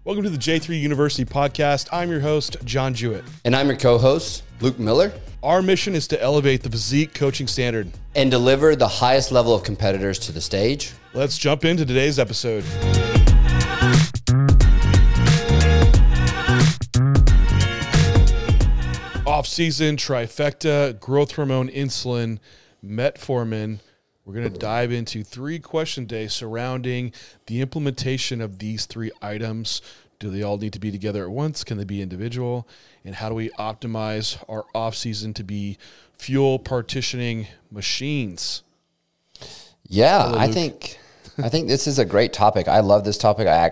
Welcome to the J3 University podcast. I'm your host, John Jewett. And I'm your co-host, Luke Miller. Our mission is to elevate the physique coaching standard and deliver the highest level of competitors to the stage. Let's jump into today's episode. Off-season, trifecta, growth hormone, insulin, metformin. We're going to dive into 3 question days surrounding the implementation of these 3 items. Do they all need to be together at once? Can they be individual? And how do we optimize our off-season to be fuel partitioning machines? Yeah, hello, I think this is a great topic. I love this topic. I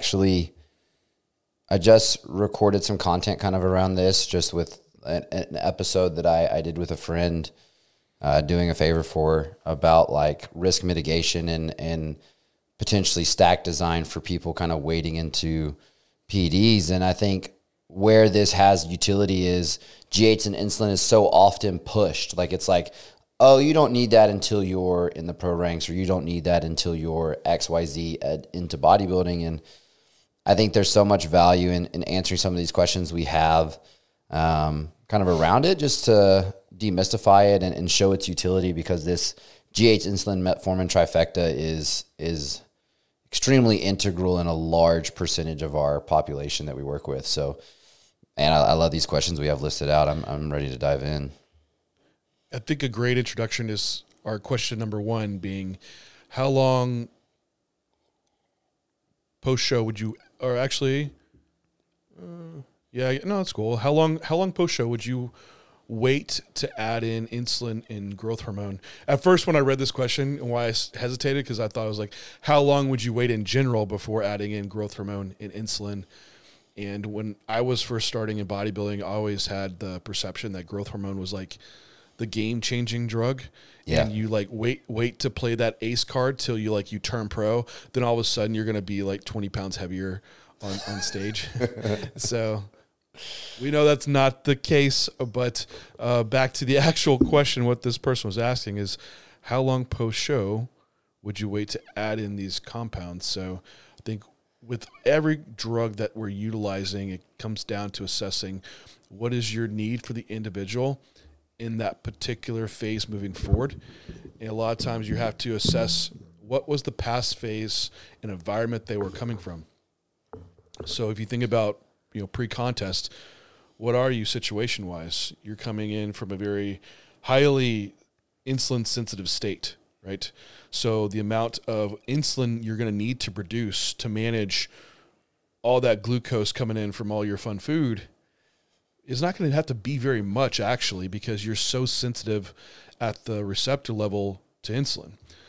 just recorded some content kind of around this, just with an episode that I did with a friend, doing a favor for, about like risk mitigation and potentially stack design for people kind of wading into PEDs. And I think where this has utility is GH and insulin is so often pushed. Like it's like, oh, you don't need that until you're in the pro ranks, or you don't need that until you're XYZ into bodybuilding. And I think there's so much value in answering some of these questions we have kind of around it, just to demystify it and show its utility, because this GH, insulin, metformin trifecta is extremely integral in a large percentage of our population that we work with. So, and I love these questions we have listed out. I'm ready to dive in. I think a great introduction is our question number 1 being, how long post-show would you, or actually, it's cool. How long post-show would you wait to add in insulin and growth hormone? At first, when I read this question, and why I hesitated, because I thought it was like, how long would you wait in general before adding in growth hormone and insulin? And when I was first starting in bodybuilding, I always had the perception that growth hormone was like the game-changing drug. Yeah. And you like wait to play that ace card till you turn pro. Then all of a sudden you're going to be like 20 pounds heavier on stage. So we know that's not the case, but back to the actual question, what this person was asking is, how long post-show would you wait to add in these compounds? So I think with every drug that we're utilizing, it comes down to assessing what is your need for the individual in that particular phase moving forward. And a lot of times you have to assess what was the past phase and environment they were coming from. So if you think about pre-contest, what are you situation-wise? You're coming in from a very highly insulin-sensitive state, right? So the amount of insulin you're going to need to produce to manage all that glucose coming in from all your fun food is not going to have to be very much, actually, because you're so sensitive at the receptor level to insulin.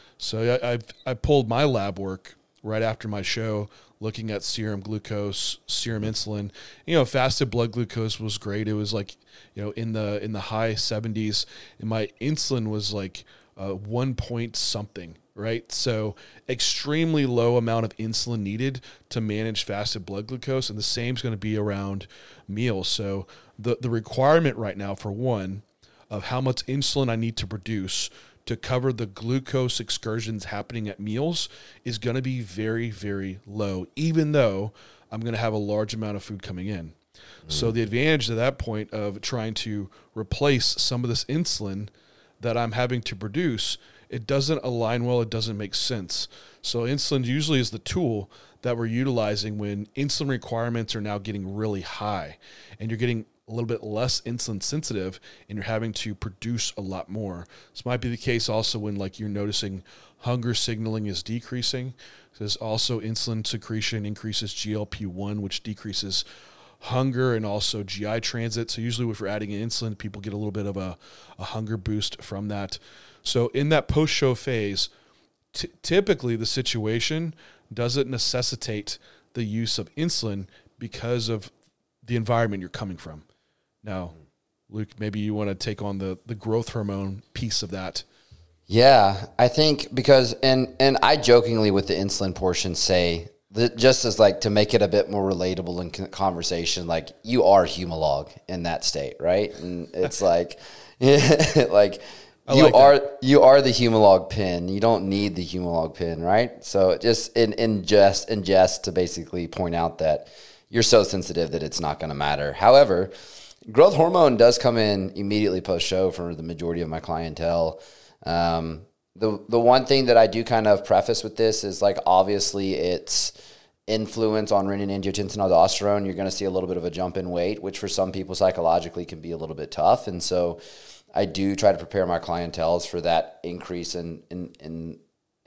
So I pulled my lab work right after my show, looking at serum glucose, serum insulin. Fasted blood glucose was great. It was like, in the high 70s, and my insulin was like 1 point something, right? So extremely low amount of insulin needed to manage fasted blood glucose, and the same is going to be around meals. So the requirement right now, for one, of how much insulin I need to produce to cover the glucose excursions happening at meals is going to be very, very low, even though I'm going to have a large amount of food coming in. So the advantage at that point of trying to replace some of this insulin that I'm having to produce, it doesn't align well, it doesn't make sense. So insulin usually is the tool that we're utilizing when insulin requirements are now getting really high, and you're getting a little bit less insulin sensitive, and you're having to produce a lot more. This might be the case also when you're noticing hunger signaling is decreasing. There's also insulin secretion increases GLP-1, which decreases hunger and also GI transit. So usually if we're adding in insulin, people get a little bit of a hunger boost from that. So in that post-show phase, typically the situation doesn't necessitate the use of insulin because of the environment you're coming from. Now, Luke, maybe you want to take on the growth hormone piece of that. Yeah, I think because, and I jokingly with the insulin portion say, that just as to make it a bit more relatable in conversation, you are Humalog in that state, right? And it's you are the Humalog pin. You don't need the Humalog pin, right? So just in jest to basically point out that you're so sensitive that it's not going to matter. However, growth hormone does come in immediately post-show for the majority of my clientele. The one thing that I do kind of preface with this is, like, obviously its influence on renin, angiotensin, aldosterone, you're going to see a little bit of a jump in weight, which for some people psychologically can be a little bit tough. And so I do try to prepare my clientele for that increase in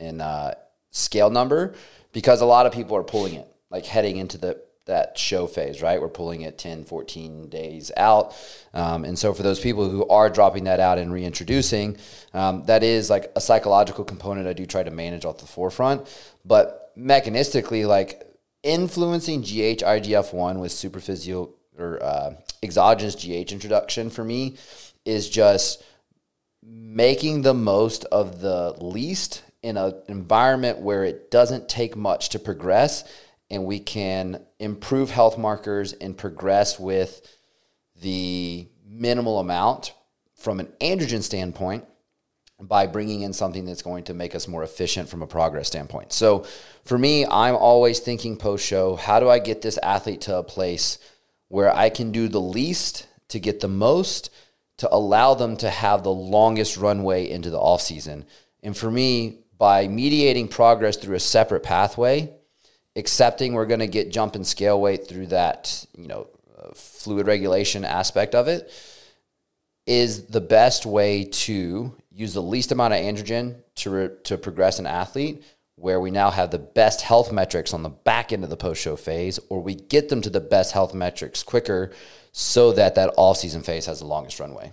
scale number, because a lot of people are pulling it, like heading into that show phase, right? We're pulling it 10, 14 days out. And so for those people who are dropping that out and reintroducing, that is like a psychological component I do try to manage off the forefront. But mechanistically, like, influencing GH IGF-1 with superphysial or exogenous GH introduction for me is just making the most of the least in an environment where it doesn't take much to progress, and we can improve health markers and progress with the minimal amount from an androgen standpoint by bringing in something that's going to make us more efficient from a progress standpoint. So for me, I'm always thinking post-show, how do I get this athlete to a place where I can do the least to get the most, to allow them to have the longest runway into the off season? And for me, by mediating progress through a separate pathway, accepting we're going to get jump and scale weight through that, fluid regulation aspect of it, is the best way to use the least amount of androgen to progress an athlete, where we now have the best health metrics on the back end of the post-show phase, or we get them to the best health metrics quicker so that off-season phase has the longest runway.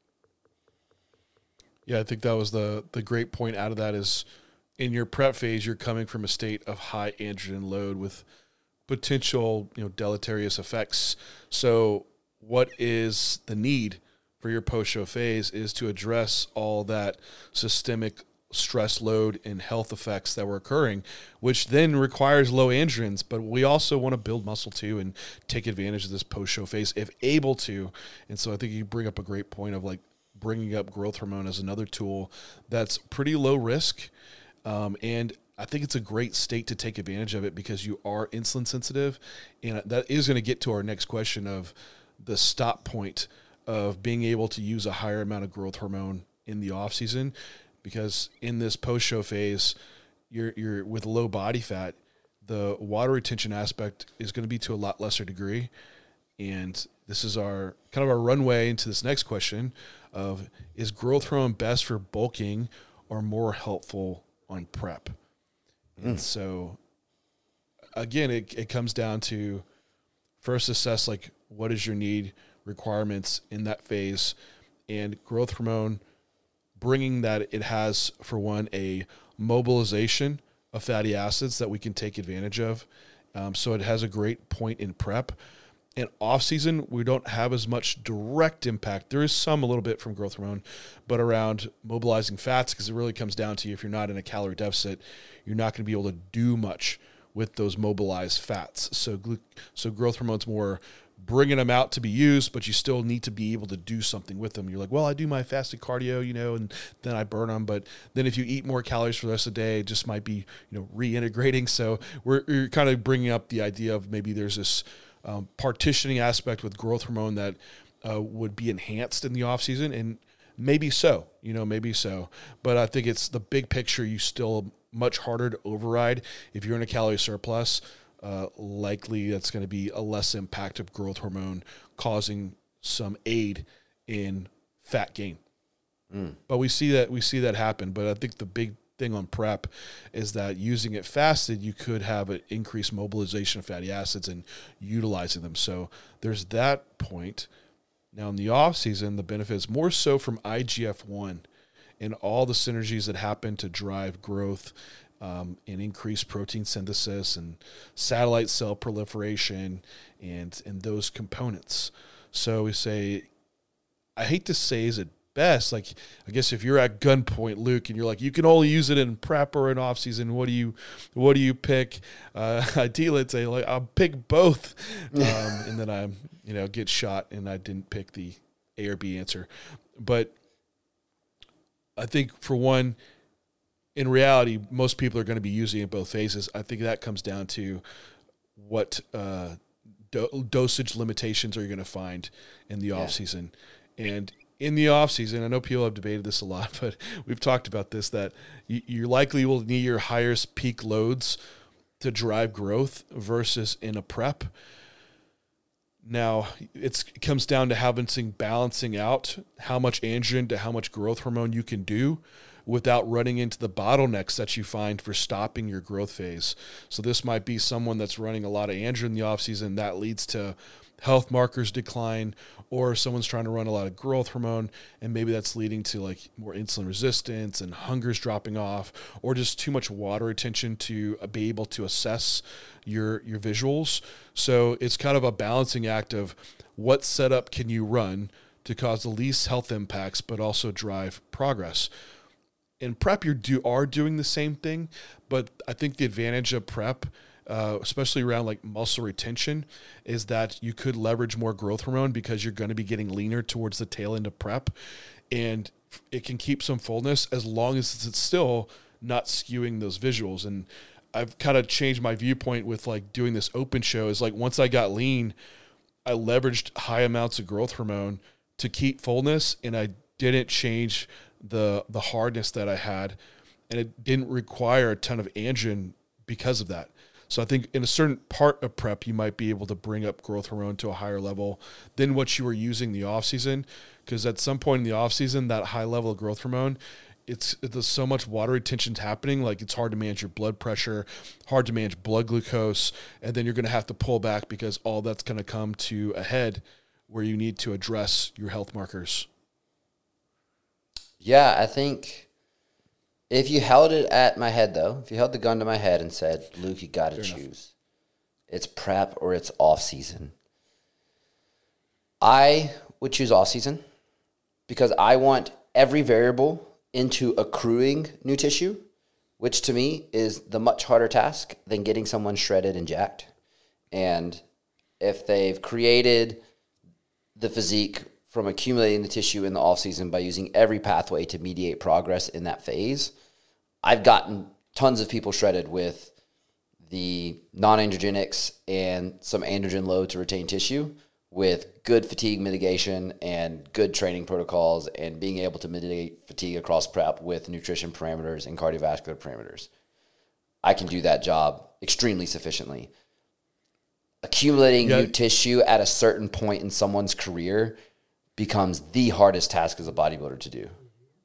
Yeah, I think that was the great point out of that is, in your prep phase, you're coming from a state of high androgen load with potential, deleterious effects. So what is the need for your post-show phase is to address all that systemic stress load and health effects that were occurring, which then requires low androgens. But we also want to build muscle too and take advantage of this post-show phase if able to. And so I think you bring up a great point of, like, bringing up growth hormone as another tool that's pretty low risk. And I think it's a great state to take advantage of it, because you are insulin sensitive. And that is going to get to our next question of the stop point of being able to use a higher amount of growth hormone in the off season, because in this post-show phase, you're with low body fat, the water retention aspect is going to be to a lot lesser degree. And this is our kind of our runway into this next question of, is growth hormone best for bulking or more helpful on prep? And so again, it comes down to first assess, like, what is your need, requirements in that phase, and growth hormone, bringing that it has, for one, a mobilization of fatty acids that we can take advantage of. So it has a great point in prep. In off season, we don't have as much direct impact. There is some, a little bit from growth hormone, but around mobilizing fats, because it really comes down to, if you're not in a calorie deficit, you're not going to be able to do much with those mobilized fats. So growth hormone's more bringing them out to be used, but you still need to be able to do something with them. You're like, well, I do my fasted cardio, and then I burn them. But then if you eat more calories for the rest of the day, it just might be, reintegrating. So you're kind of bringing up the idea of maybe there's this partitioning aspect with growth hormone that would be enhanced in the off season, and maybe so, But I think it's the big picture. You still much harder to override if you're in a calorie surplus. Likely that's going to be a less impact of growth hormone causing some aid in fat gain. But we see that happen. But I think the big thing on prep is that using it fasted, you could have an increased mobilization of fatty acids and utilizing them. So there's that point. Now in the off season, the benefits more so from IGF-1 and all the synergies that happen to drive growth, and increase protein synthesis and satellite cell proliferation and those components. So we say, I hate to say, is it best? Like, I guess if you're at gunpoint, Luke, and you're like, you can only use it in prep or in off season, what do you pick? Ideally, I'd say, like, I'll pick both. And then I, get shot and I didn't pick the A or B answer. But I think, for one, in reality, most people are going to be using it both phases. I think that comes down to what dosage limitations are you going to find in the off season? And in the off season, I know people have debated this a lot, but we've talked about this, that you likely will need your highest peak loads to drive growth versus in a prep. Now, it comes down to balancing out how much androgen to how much growth hormone you can do without running into the bottlenecks that you find for stopping your growth phase. So this might be someone that's running a lot of androgen in the offseason that leads to health markers decline, or someone's trying to run a lot of growth hormone and maybe that's leading to like more insulin resistance and hunger's dropping off, or just too much water retention to be able to assess your visuals. So it's kind of a balancing act of what setup can you run to cause the least health impacts but also drive progress. In prep, you are doing the same thing, but I think the advantage of prep, especially around like muscle retention, is that you could leverage more growth hormone because you're going to be getting leaner towards the tail end of prep, and it can keep some fullness as long as it's still not skewing those visuals. And I've kind of changed my viewpoint with like doing this open show is like once I got lean, I leveraged high amounts of growth hormone to keep fullness, and I didn't change the hardness that I had, and it didn't require a ton of androgen because of that. So I think in a certain part of prep, you might be able to bring up growth hormone to a higher level than what you were using the off season, because at some point in the off season, that high level of growth hormone, there's so much water retention's happening, like it's hard to manage your blood pressure, hard to manage blood glucose, and then you're going to have to pull back because all that's going to come to a head where you need to address your health markers. Yeah, I think if you held it at my head, though, if you held the gun to my head and said, Luke, you got to choose. It's prep or it's off season. I would choose off season because I want every variable into accruing new tissue, which to me is the much harder task than getting someone shredded and jacked. And if they've created the physique from accumulating the tissue in the off season by using every pathway to mediate progress in that phase, I've gotten tons of people shredded with the non-androgenics and some androgen load to retain tissue with good fatigue mitigation and good training protocols and being able to mitigate fatigue across prep with nutrition parameters and cardiovascular parameters. I can do that job extremely sufficiently. Accumulating new tissue at a certain point in someone's career becomes the hardest task as a bodybuilder to do.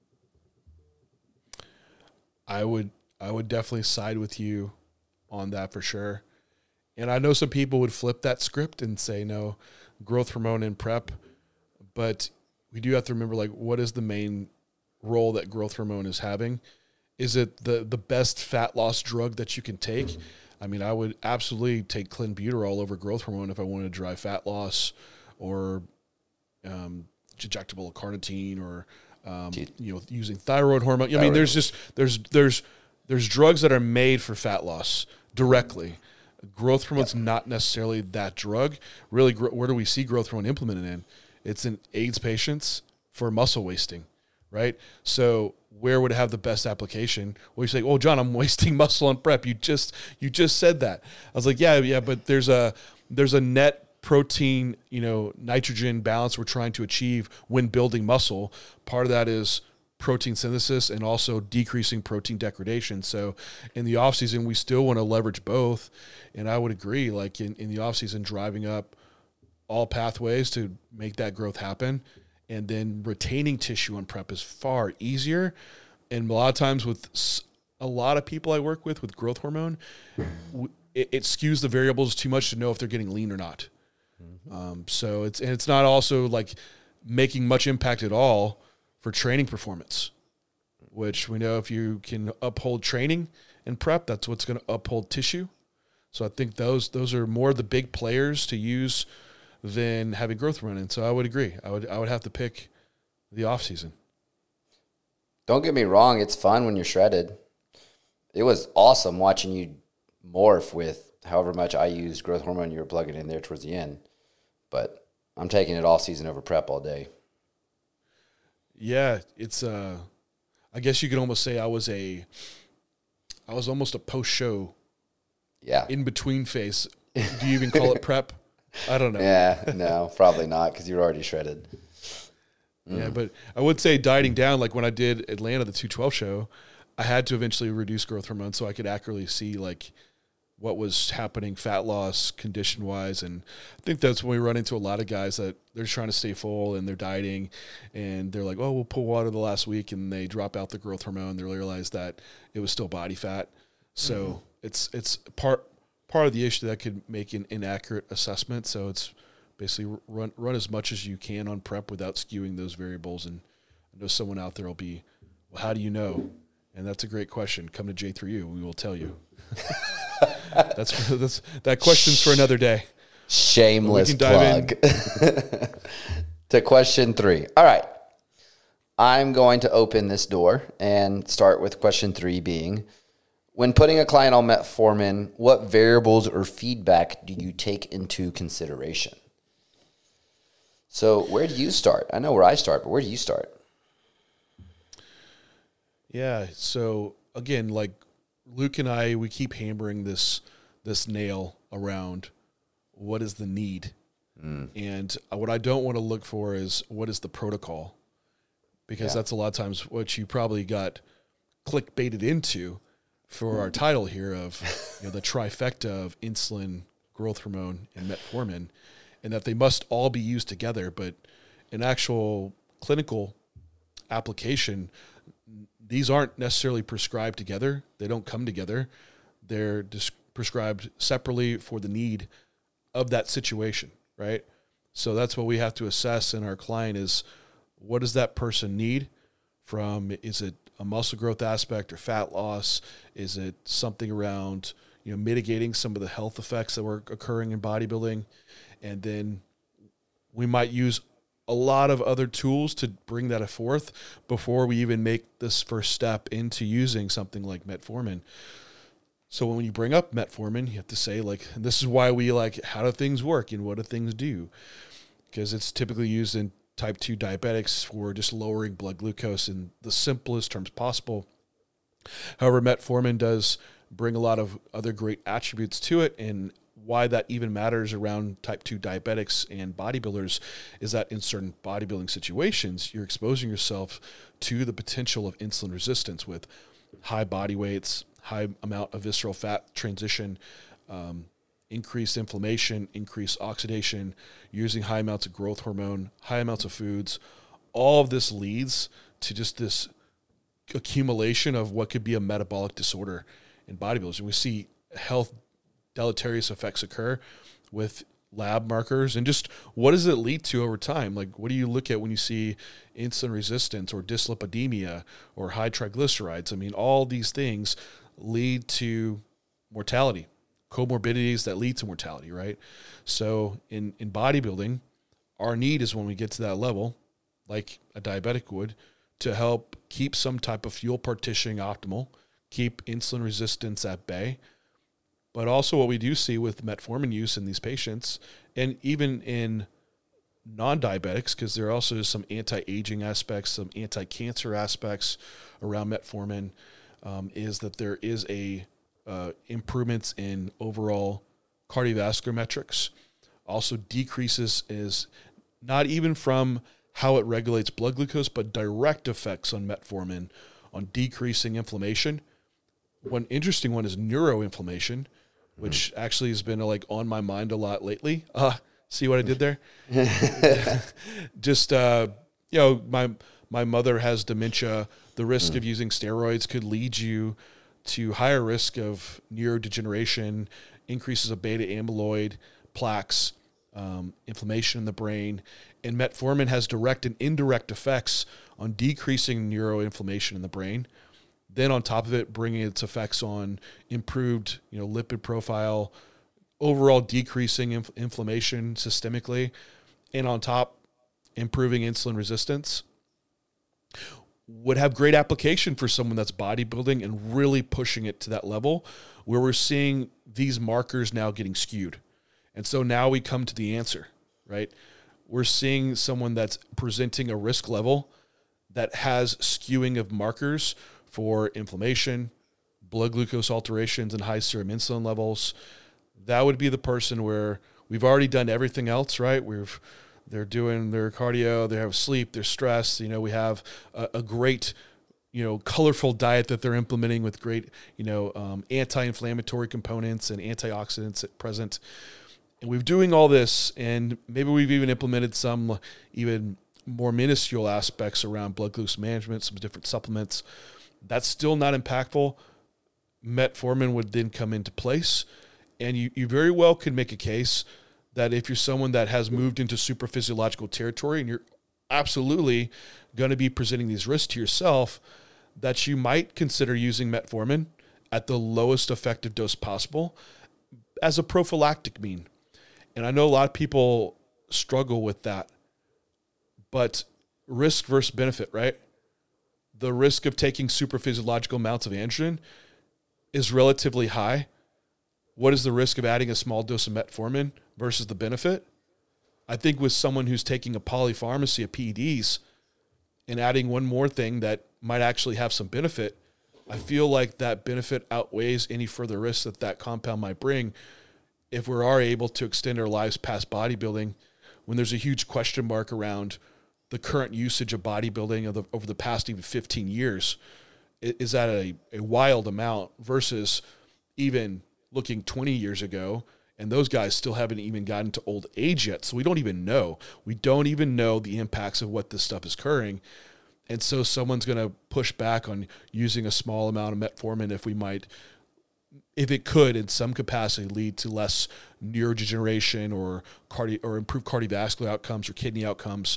I would definitely side with you on that for sure. And I know some people would flip that script and say, no, growth hormone in prep, but we do have to remember, like, what is the main role that growth hormone is having? Is it the best fat loss drug that you can take? I mean, I would absolutely take clenbuterol over growth hormone if I wanted to drive fat loss, or injectable carnitine, or using thyroid hormone. I mean, there's drugs that are made for fat loss directly. Growth hormone's not necessarily that drug. Really, where do we see growth hormone implemented in? It's in AIDS patients for muscle wasting, right? So where would it have the best application? Well, you say, "Oh, John, I'm wasting muscle on prep." You just said that. I was like, yeah, but there's a net protein, nitrogen balance we're trying to achieve when building muscle. Part of that is protein synthesis and also decreasing protein degradation. So in the off season, we still want to leverage both. And I would agree, like in the off season, driving up all pathways to make that growth happen, and then retaining tissue on prep is far easier. And a lot of times with a lot of people I work with growth hormone, it skews the variables too much to know if they're getting lean or not. So it's not also like making much impact at all for training performance, which we know if you can uphold training and prep, that's what's going to uphold tissue. So I think those are more the big players to use than having growth hormone. And so I would agree. I would have to pick the off season. Don't get me wrong, it's fun when you're shredded. It was awesome watching you morph with however much I used growth hormone you were plugging in there towards the end. But I'm taking it off season over prep all day. Yeah, it's I guess you could almost say I was almost a post show, in between phase. Do you even call it prep? I don't know. Yeah, no, probably not because you're already shredded. Yeah, but I would say dieting down, like when I did Atlanta, the 212 show, I had to eventually reduce growth hormone so I could accurately see like what was happening fat loss condition wise. And I think that's when we run into a lot of guys that they're trying to stay full and they're dieting and they're like, oh, we'll pull water the last week, and they drop out the growth hormone. They realize that it was still body fat. So it's part of the issue that could make an inaccurate assessment. So it's basically run as much as you can on prep without skewing those variables. And I know someone out there will be, well, how do you know? And that's a great question. Come to J3U. We will tell you. That question's for another day. Shameless plug. To question 3. All right. I'm going to open this door and start with question 3 being, when putting a client on metformin, what variables or feedback do you take into consideration? So where do you start? I know where I start, but where do you start? Yeah. So again, like Luke and I, we keep hammering this nail around what is the need. And what I don't want to look for is what is the protocol, because that's a lot of times what you probably got clickbaited into for our title here of the trifecta of insulin, growth hormone, and metformin, and that they must all be used together. But in actual clinical application, these aren't necessarily prescribed together. They don't come together. They're prescribed separately for the need of that situation, right? So that's what we have to assess in our client is, what does that person need from, is it a muscle growth aspect or fat loss? Is it something around, mitigating some of the health effects that were occurring in bodybuilding? And then we might use a lot of other tools to bring that forth before we even make this first step into using something like metformin. So when you bring up metformin, you have to say, like, and this is why we like, how do things work and what do things do? Because it's typically used in type 2 diabetics for just lowering blood glucose in the simplest terms possible. However, metformin does bring a lot of other great attributes to it, and why that even matters around type 2 diabetics and bodybuilders is that in certain bodybuilding situations, you're exposing yourself to the potential of insulin resistance with high body weights, high amount of visceral fat transition, increased inflammation, increased oxidation, using high amounts of growth hormone, high amounts of foods. All of this leads to just this accumulation of what could be a metabolic disorder in bodybuilders. And we see health deleterious effects occur with lab markers. And just what does it lead to over time? Like, what do you look at when you see insulin resistance or dyslipidemia or high triglycerides? I mean, all these things lead to mortality, comorbidities that lead to mortality, right? So in bodybuilding, our need is when we get to that level, like a diabetic would, to help keep some type of fuel partitioning optimal, keep insulin resistance at bay. But also what we do see with metformin use in these patients, and even in non-diabetics, because there also is some anti-aging aspects, some anti-cancer aspects around metformin, is that there is a improvements in overall cardiovascular metrics. Also decreases is not even from how it regulates blood glucose, but direct effects on metformin on decreasing inflammation. One interesting one is neuroinflammation, which actually has been like on my mind a lot lately. See what I did there? Just, my mother has dementia. The risk of using steroids could lead you to higher risk of neurodegeneration, increases of beta amyloid, plaques, inflammation in the brain. And metformin has direct and indirect effects on decreasing neuroinflammation in the brain. Then on top of it, bringing its effects on improved, lipid profile, overall decreasing inflammation systemically, and on top, improving insulin resistance, would have great application for someone that's bodybuilding and really pushing it to that level where we're seeing these markers now getting skewed. And so now we come to the answer, right? We're seeing someone that's presenting a risk level that has skewing of markers for inflammation, blood glucose alterations, and high serum insulin levels. That would be the person where we've already done everything else, right? They're doing their cardio, they have sleep, they're stressed. We have a great, colorful diet that they're implementing with great, anti-inflammatory components and antioxidants present. And we're doing all this, and maybe we've even implemented some even more minuscule aspects around blood glucose management, some different supplements. That's still not impactful. Metformin would then come into place, and you very well could make a case that if you're someone that has moved into super physiological territory and you're absolutely going to be presenting these risks to yourself, that you might consider using metformin at the lowest effective dose possible as a prophylactic mean. And I know a lot of people struggle with that, but risk versus benefit, right? The risk of taking super physiological amounts of androgen is relatively high. What is the risk of adding a small dose of metformin versus the benefit? I think with someone who's taking a polypharmacy of PEDs and adding one more thing that might actually have some benefit, I feel like that benefit outweighs any further risk that compound might bring if we are able to extend our lives past bodybuilding, when there's a huge question mark around the current usage of bodybuilding over the past even 15 years. Is that a wild amount versus even looking 20 years ago, and those guys still haven't even gotten to old age yet. So we don't even know. We don't even know the impacts of what this stuff is occurring. And so someone's going to push back on using a small amount of metformin if it could in some capacity lead to less neurodegeneration or improved cardiovascular outcomes or kidney outcomes.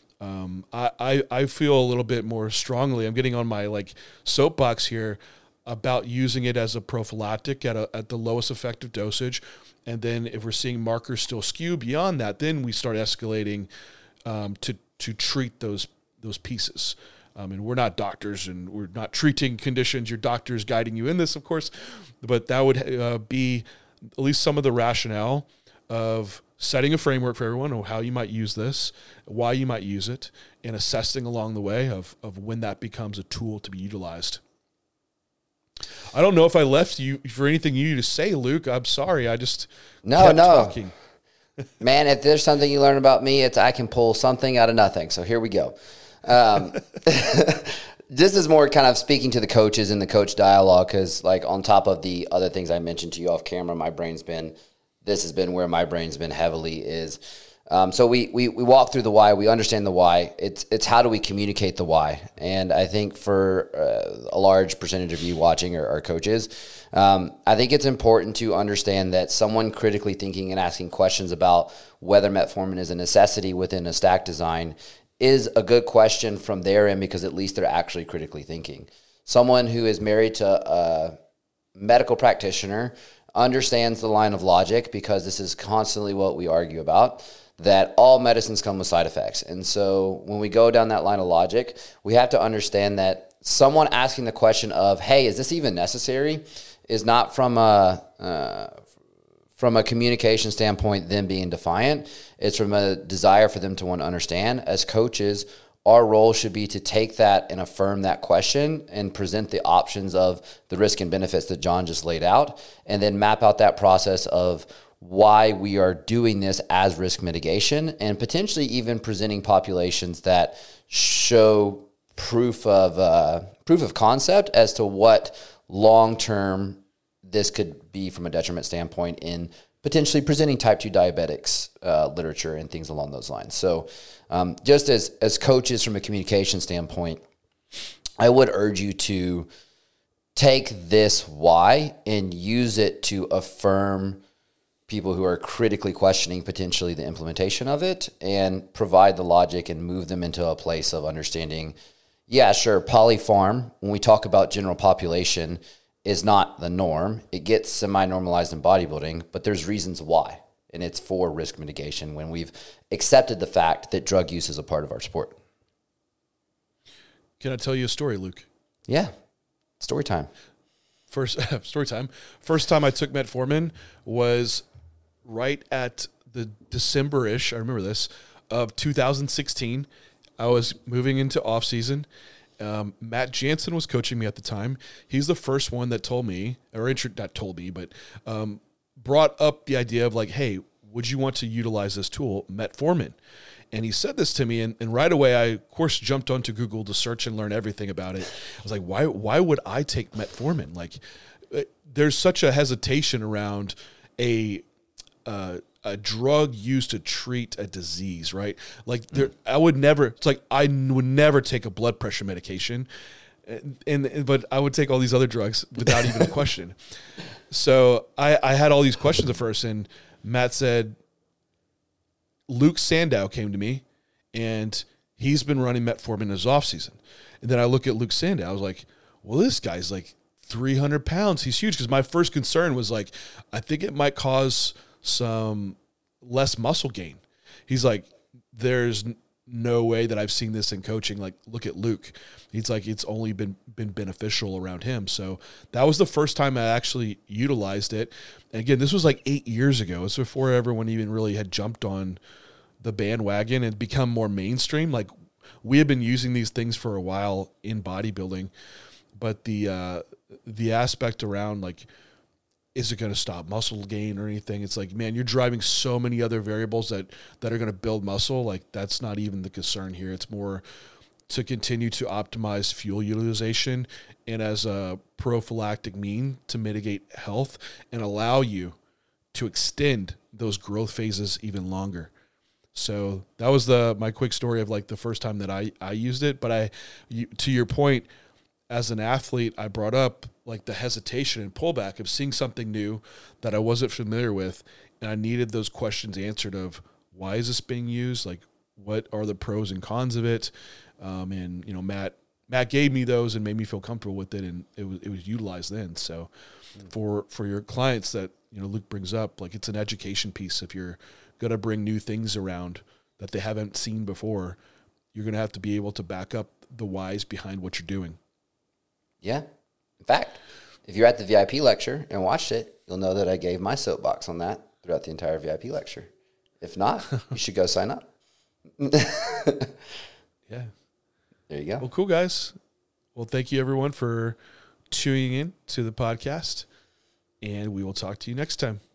I feel a little bit more strongly. I'm getting on my soapbox here about using it as a prophylactic at the lowest effective dosage. And then if we're seeing markers still skew beyond that, then we start escalating to treat those pieces. And we're not doctors, and we're not treating conditions. Your doctor is guiding you in this, of course. But that would be at least some of the rationale of setting a framework for everyone on how you might use this, why you might use it, and assessing along the way of when that becomes a tool to be utilized. I don't know if I left you for anything you to say, Luke. I'm sorry. I just kept talking. Man, if there's something you learn about me, it's I can pull something out of nothing. So here we go. This is more kind of speaking to the coaches and the coach dialogue, because on top of the other things I mentioned to you off camera, this has been where my brain's been heavily is. So we walk through the why, we understand the why. It's how do we communicate the why? And I think for a large percentage of you watching are coaches. I think it's important to understand that someone critically thinking and asking questions about whether metformin is a necessity within a stack design is a good question from their end, because at least they're actually critically thinking. Someone who is married to a medical practitioner understands the line of logic, because this is constantly what we argue about, that all medicines come with side effects. And so when we go down that line of logic, we have to understand that someone asking the question of, hey, is this even necessary, is not from a communication standpoint, them being defiant. It's from a desire for them to want to understand. As coaches, our role should be to take that and affirm that question and present the options of the risk and benefits that John just laid out, and then map out that process of why we are doing this as risk mitigation, and potentially even presenting populations that show proof of concept as to what long-term this could be from a detriment standpoint in potentially presenting type 2 diabetics literature and things along those lines. So just as coaches from a communication standpoint, I would urge you to take this why and use it to affirm people who are critically questioning potentially the implementation of it, and provide the logic and move them into a place of understanding, yeah, sure, polypharm, when we talk about general population, is not the norm. It gets semi-normalized in bodybuilding, but there's reasons why, and it's for risk mitigation when we've accepted the fact that drug use is a part of our sport. Can I tell you a story, Luke? Yeah, story time. Story time. First time I took metformin was right at the December-ish, I remember this, of 2016. I was moving into off-season. Matt Jansen was coaching me at the time. He's the first one that told me, or not told me, but brought up the idea of hey, would you want to utilize this tool, Metformin? And he said this to me, and right away I, of course, jumped onto Google to search and learn everything about it. I was like, why would I take Metformin? Like, there's such a hesitation around a drug used to treat a disease, right? Like, I would never take a blood pressure medication, but I would take all these other drugs without even a question. So I had all these questions at first, and Matt said, Luke Sandow came to me, and he's been running Metformin in his off season. And then I look at Luke Sandow. I was like, well, this guy's like 300 pounds. He's huge. Because my first concern was like, I think it might cause some less muscle gain. He's like, there's no way that I've seen this in coaching. Like, look at Luke. He's like, it's only been beneficial around him. So that was the first time I actually utilized it. And again, this was like 8 years ago. It's before everyone even really had jumped on the bandwagon and become more mainstream. Like, we have been using these things for a while in bodybuilding, but the aspect around, like, is it going to stop muscle gain or anything? It's like, man, you're driving so many other variables that are going to build muscle. Like, that's not even the concern here. It's more to continue to optimize fuel utilization and as a prophylactic mean to mitigate health and allow you to extend those growth phases even longer. So that was my quick story of like the first time that I used it. But to your point, as an athlete, I brought up like the hesitation and pullback of seeing something new that I wasn't familiar with. And I needed those questions answered of, why is this being used? Like, what are the pros and cons of it? And, you know, Matt gave me those and made me feel comfortable with it. And it was utilized then. So for your clients that, you know, Luke brings up, like, it's an education piece. If you're going to bring new things around that they haven't seen before, you're going to have to be able to back up the whys behind what you're doing. Yeah. In fact, if you're at the VIP lecture and watched it, you'll know that I gave my soapbox on that throughout the entire VIP lecture. If not, you should go sign up. Yeah. There you go. Well, cool, guys. Well, thank you, everyone, for tuning in to the podcast, and we will talk to you next time.